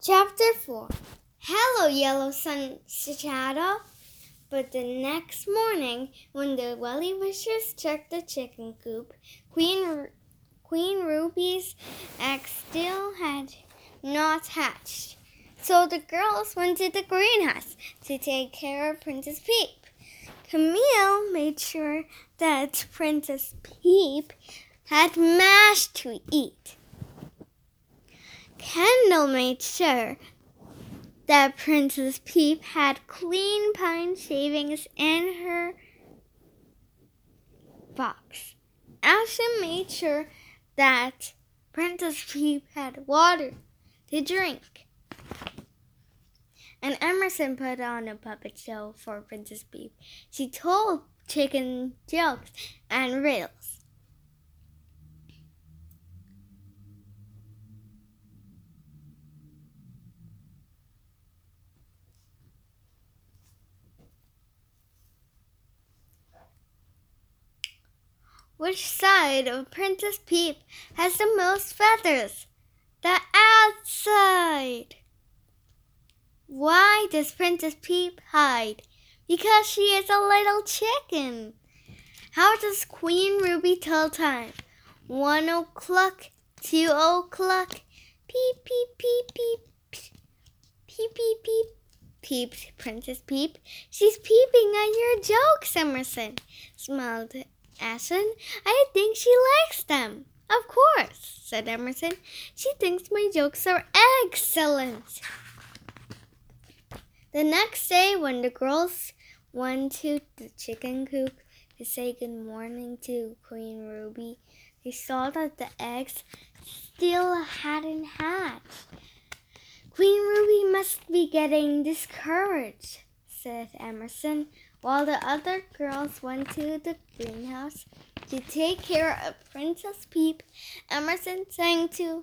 Chapter 4. Hello, Yellow Sun Shadow. But the next morning, when the Welly Wishers checked the chicken coop, Queen Ruby's egg still had not hatched. So the girls went to the greenhouse to take care of Princess Peep. Camille made sure that Princess Peep had mash to eat. Kendall made sure that Princess Peep had clean pine shavings in her box. Ashen made sure that Princess Peep had water to drink. And Emerson put on a puppet show for Princess Peep. She told chicken jokes and riddles. Which side of Princess Peep has the most feathers? The outside. Why does Princess Peep hide? Because she is a little chicken. How does Queen Ruby tell time? 1 o'clock, 2 o'clock. Peep, peep, peep, peep. Peep, peep, peep. Peeped Princess Peep. She's peeping at your jokes, Emerson, smiled Ashen. I think she likes them. Of course, said Emerson. She thinks my jokes are excellent. The next day, when the girls went to the chicken coop to say good morning to Queen Ruby, they saw that the eggs still hadn't hatched. Queen Ruby must be getting discouraged, said Emerson. While the other girls went to the greenhouse to take care of Princess Peep, Emerson sang to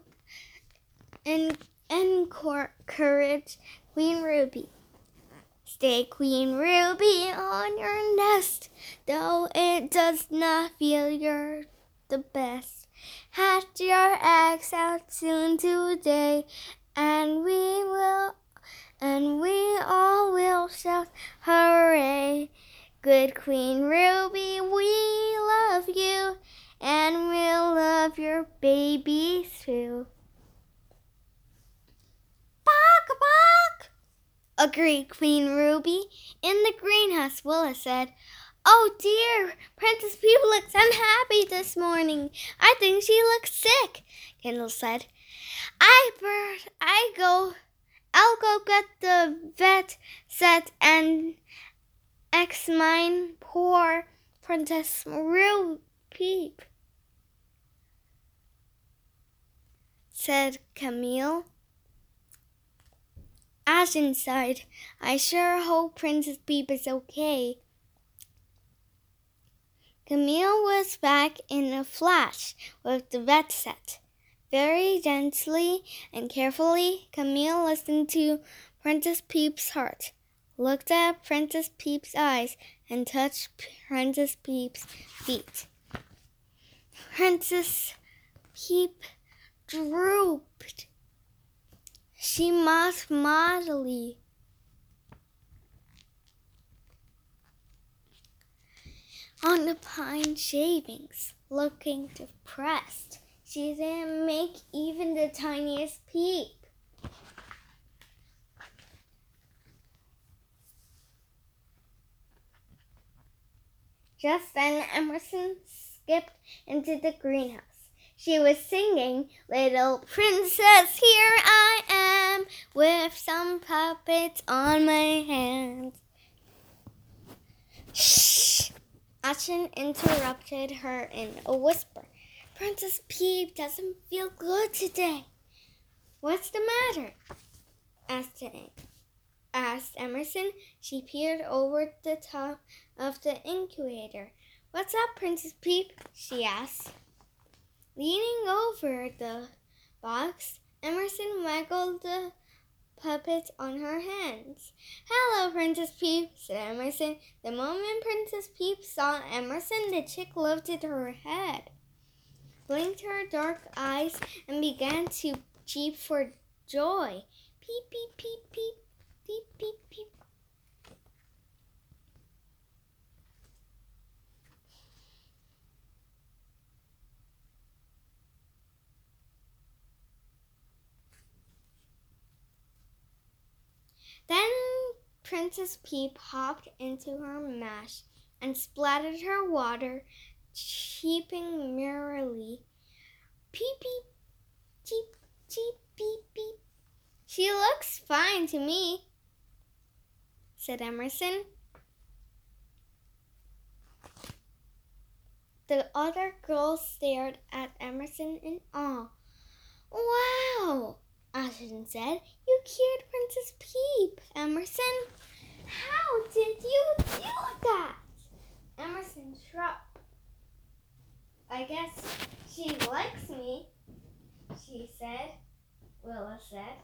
encourage Queen Ruby. Stay, Queen Ruby, on your nest, though it does not feel you're the best. Hatch your eggs out soon today, and we all will shout hooray. Good Queen Ruby, we love you, and we'll love your babies too. Bark, bark, agreed Queen Ruby. In the greenhouse, Willa said, Oh dear, Princess Peep looks unhappy this morning. I think she looks sick, Kendall said. I'll go get the vet set and examine poor Princess Peep, said Camille. Ashen sighed. I sure hope Princess Peep is okay. Camille was back in a flash with the vet set. Very gently and carefully, Camille listened to Princess Peep's heart, looked at Princess Peep's eyes, and touched Princess Peep's feet. Princess Peep drooped. She mocked moodily. On the pine shavings, looking depressed. She didn't make even the tiniest peep. Just then, Emerson skipped into the greenhouse. She was singing, Little Princess, here I am, with some puppets on my hands. Shh! Ashen interrupted her in a whisper. Princess Peep doesn't feel good today. What's the matter? asked Emerson. She peered over the top of the incubator. What's up, Princess Peep? She asked. Leaning over the box, Emerson waggled the puppets on her hands. Hello, Princess Peep, said Emerson. The moment Princess Peep saw Emerson, the chick lifted her head, blinked her dark eyes, and began to cheep for joy. Peep, peep, peep, peep, peep, peep, peep. Then Princess Peep hopped into her mash and splattered her water, cheeping merrily. Peep, peep, cheep, cheep, beep, beep. She looks fine to me, said Emerson. The other girls stared at Emerson in awe. Wow, Ashton said. You cured Princess Peep, Emerson. How did you do that? Emerson shrugged. I guess she likes me, Willa said.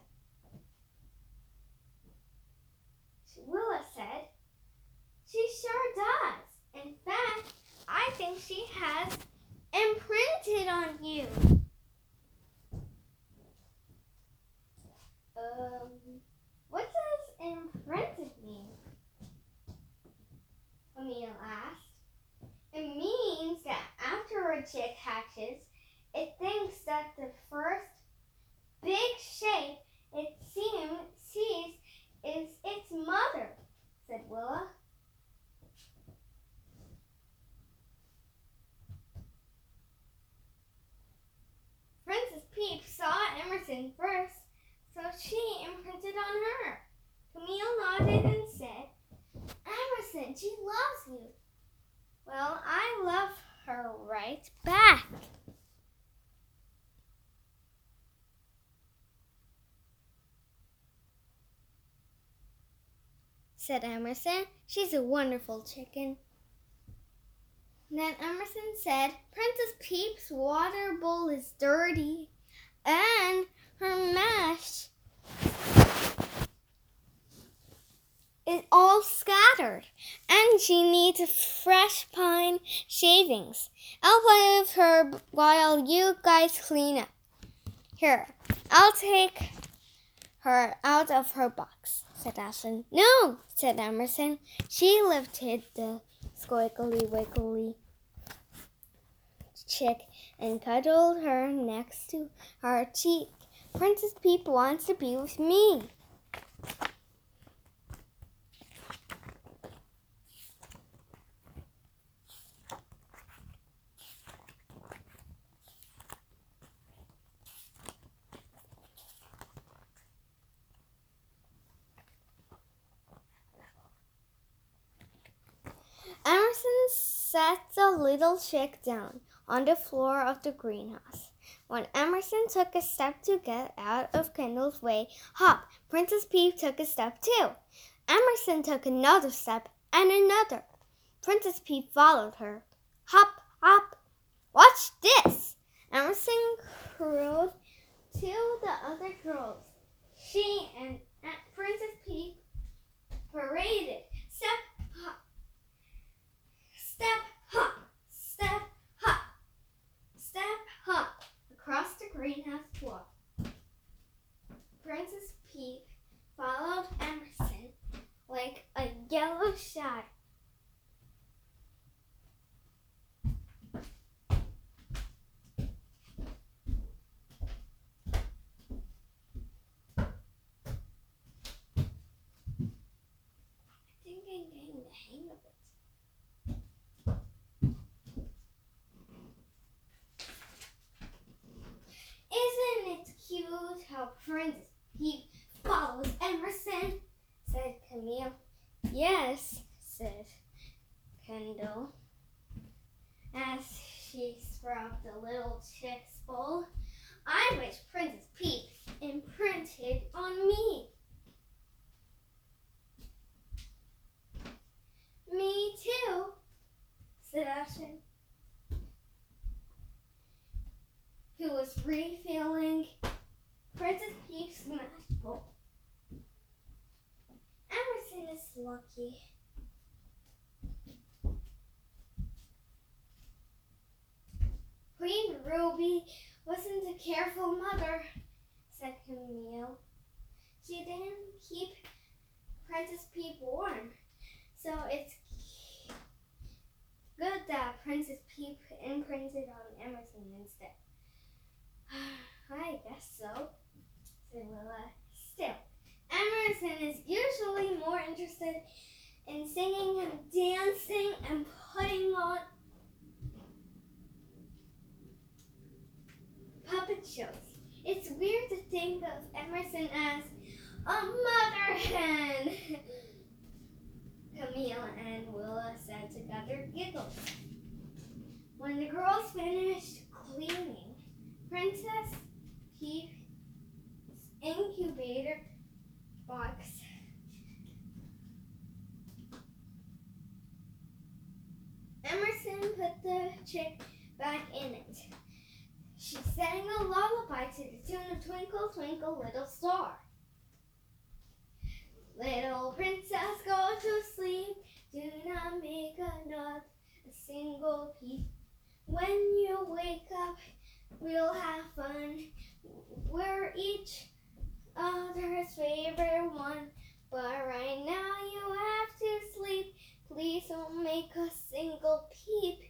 Willa said, she sure does. In fact, I think she has imprinted on you. What does imprinted mean? Camille asked. It means that after a chick hatches, it thinks that the first big shape it sees is its mother, said Willa. Princess Peep saw Emerson first, so she imprinted on her. Camille nodded and said, Emerson, she loves you. Well, I love her right back. Said Emerson. She's a wonderful chicken. Then Emerson said, Princess Peep's water bowl is dirty and her mash is all scattered and she needs fresh pine shavings. I'll play with her while you guys clean up. Here, I'll take her out of her box, said Ashton. No, said Emerson. She lifted the squiggly wiggly chick and cuddled her next to her cheek. Princess Peep wants to be with me. Emerson sat the little chick down on the floor of the greenhouse. When Emerson took a step to get out of Kendall's way, hop, Princess Peep took a step too. Emerson took another step and another. Princess Peep followed her. Hop, hop. Watch this! Emerson crowed to the other girls. She and Princess Peep paraded. Step, hop. Step, hop. Step, hop. Step, hop. Across the greenhouse floor. Princess Peep followed Emerson like a yellow shadow. I think I'm getting the hang of it. Isn't it cute how Princess Peep follows Emerson? Said Camille. Yes, said Kendall, as she scrubbed the little chick's bowl. I wish Princess Peep imprinted on me. Me too, said Ashton, who was refilling Princess Peep's mash bowl. Emerson is lucky. Queen Ruby wasn't a careful mother, said Camille. She said Willa. Still, Emerson is usually more interested in singing and dancing and putting on puppet shows. It's weird to think of Emerson as a mother hen. Camille and Willa said together, giggled. When the girls finished cleaning Princess Peach's incubator box, Emerson put the chick back in it. She sang a lullaby to the tune of Twinkle, Twinkle, Little Star. Little princess, go to sleep. Do not make a single peep. When you wake up, we'll have fun. We're each other's favorite one. But right now you have to sleep. Please don't make a single peep.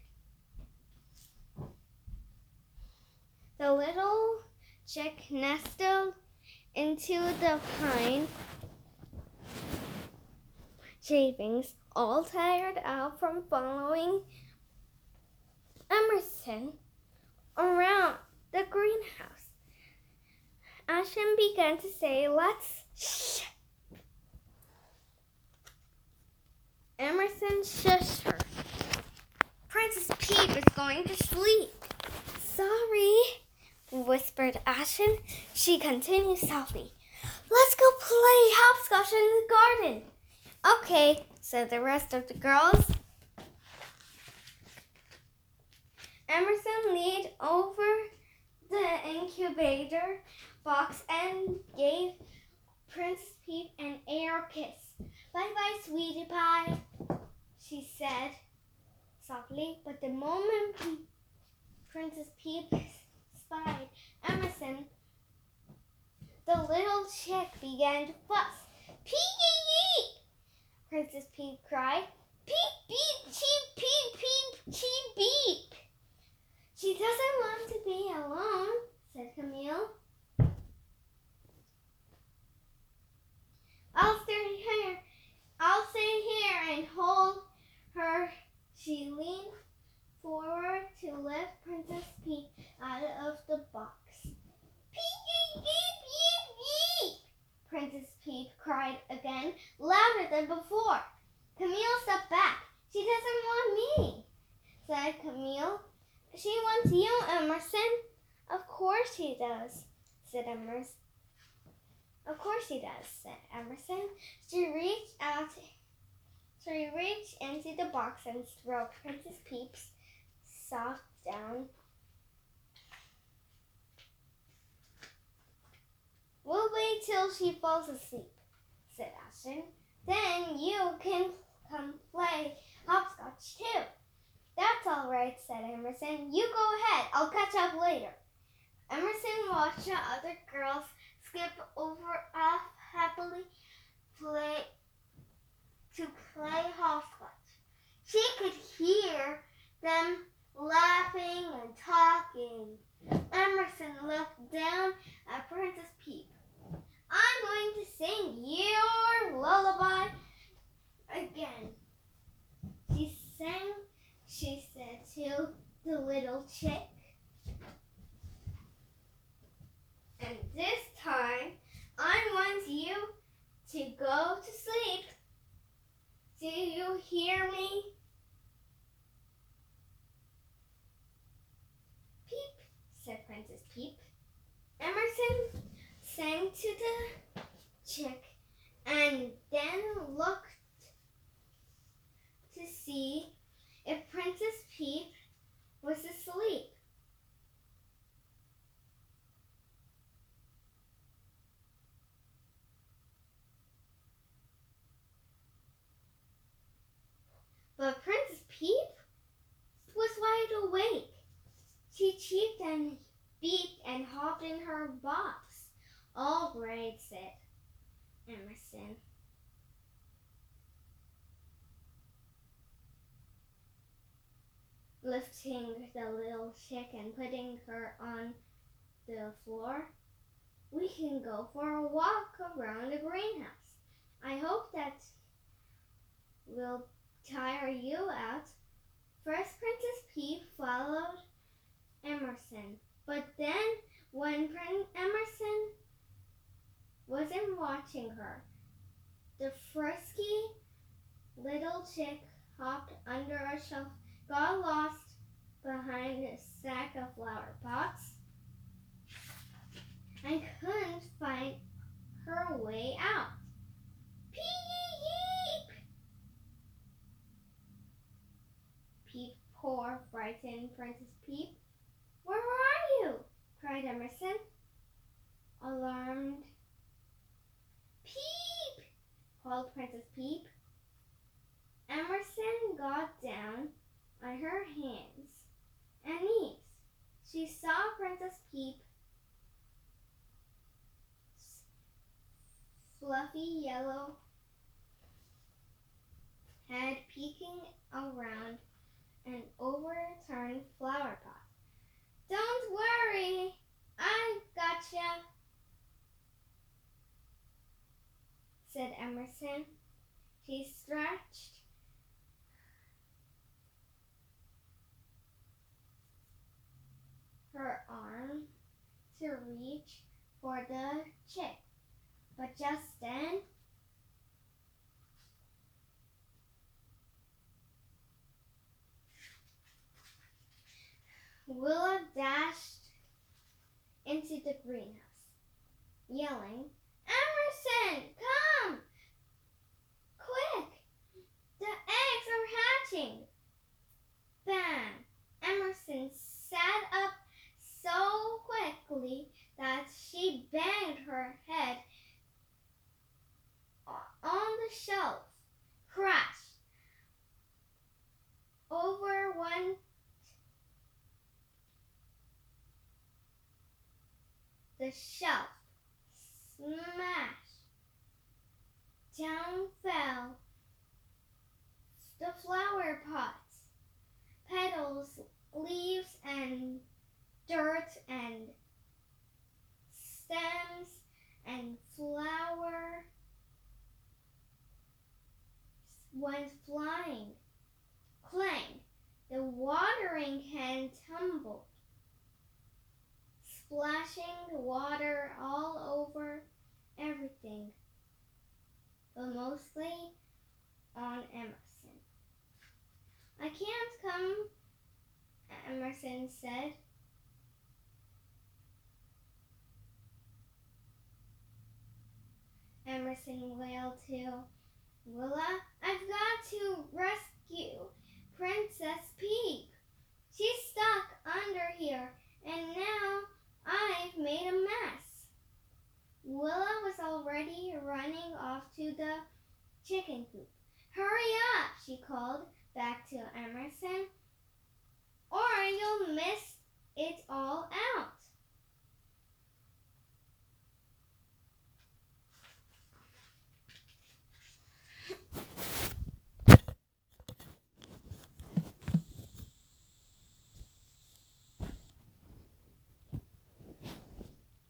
The little chick nestled into the pine shavings, all tired out from following Emerson around the greenhouse. Ashen began to say, "Let's shh." Emerson shushed her. Princess Peach is going to sleep. Sorry, whispered Ashen. She continued softly, "Let's go play hopscotch in the garden." Okay, said the rest of the girls. Emerson leaned over the incubator box and gave Princess Peach an air kiss. "Bye-bye, sweetie pie," she said softly, but the moment Princess Peach spied Emerson, the little chick began to fuss. "Peep!" Princess Peach cried. "Peep, beep, cheep, peep, peep, cheep, beep." "She doesn't want to be alone," said Camille. I'll stay here and hold her." She leaned forward to lift Princess Peach out of the box. "Peep, beep, beep, beep, beep!" Princess Peach cried again, louder than before. Camille stepped back. "She doesn't want me," said Camille. "She wants you, Emerson." "Of course she does," said Emerson. "Of course she does," said Emerson. She reached into the box and stroked Princess Peach's soft down. "We'll wait till she falls asleep," said Ashen. "Then you can come play hopscotch too." "That's all right," said Emerson. "You go ahead. I'll catch up later." Emerson watched the other girls skip over happily to play hopscotch. She could hear them laughing and talking. Emerson looked down at Princess Peach. "I'm going to sing your lullaby again," she said to the little chick. "And this time, I want you to go to sleep. Do you hear me?" "Peep," said Princess Peach. Emerson sang to the chick and then looked to see if Princess Peach was asleep. But Princess Peach was wide awake. She cheeped and beeped and hopped in her box. "All right," said Emerson. Lifting the little chick and putting her on the floor. we can go for a walk around the greenhouse. I hope that will tire you out. First, Princess Peep followed Emerson, but then when Emerson wasn't watching her, the frisky little chick hopped under a shelf, got lost behind a stack of flower pots, and couldn't find her way out. Peep! Peep, poor frightened Princess Peep. Where are you? Cried Emerson, alarmed. Peep! Called Princess Peep. Emerson got down on her hands and knees. She saw Princess Peep's fluffy yellow head peeking around an overturned flower pot. Don't worry, I gotcha, said Emerson. She stretched her arm to reach for the chick, but just then Willa dashed into the greenhouse, yelling, Emerson, come! Quick! The eggs are hatching! Bam! Emerson sat up so quickly that she banged her head on the shelf. Crash! Over went the shelf. Smash! Down fell the flower pots, petals, leaves, and dirt, and stems, and flower went flying. Clang! The watering can tumbled, splashing the water all over everything, but mostly on Emerson. I can't come, Emerson said. Emerson wailed to Willa, I've got to rescue Princess Peep. She's stuck under here, and now I've made a mess. Willa was already running off to the chicken coop. Hurry up, she called back to Emerson, or you'll miss it all out.